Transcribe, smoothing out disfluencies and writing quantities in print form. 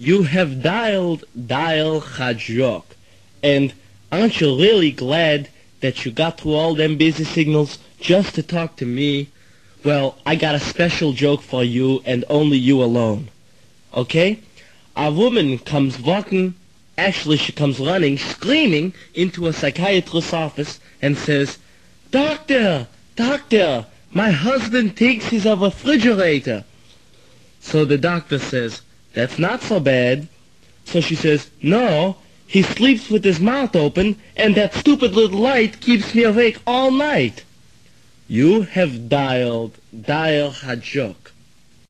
You have dialed Dial Chajok. And aren't you really glad that you got through all them busy signals just to talk to me? Well, I got a special joke for you and only you alone. Okay? A woman comes walking, actually she comes running, screaming into a psychiatrist's office and says, "Doctor, doctor, my husband thinks he's a refrigerator." So the doctor says, "That's not so bad." So she says, "No, he sleeps with his mouth open, and that stupid little light keeps me awake all night." You have dialed Dial Hajok.